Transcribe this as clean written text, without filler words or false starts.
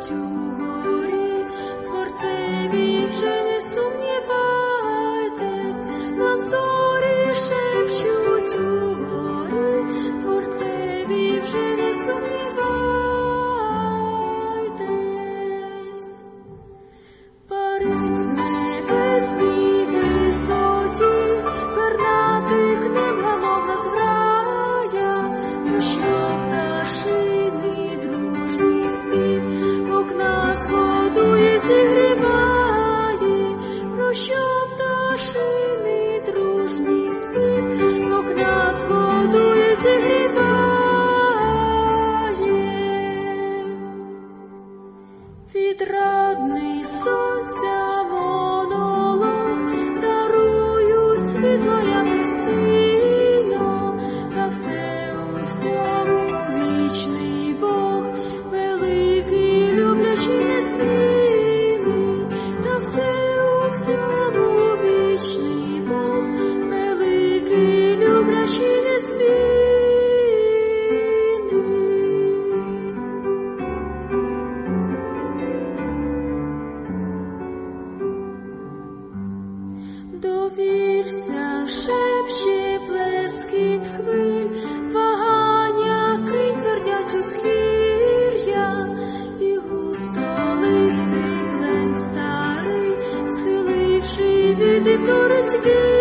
шепчуть угорі, Творцеві вже не сумнівайтесь, нам зорі шепчуть угорі, Творцеві вже не сумнівайтесь. Парить в небесній висоті, пернатих немаловна зграя, ну що пташиний дружній спів окна згодує, зігріває, про що пташиний дружній спів окна згодує, зігріває. Відрадний сонця монолог, дарую світло я постійно, та все у всьому вічний Бог, великий, люблячий, незмінний, та все у всьому вічний Бог, великий, люблячий, незмінний. Довірся, шепче плескіт хвиль, вагання кинь твердять узгір'я, і густолистий клен старий, схиливши, відвторить вітер.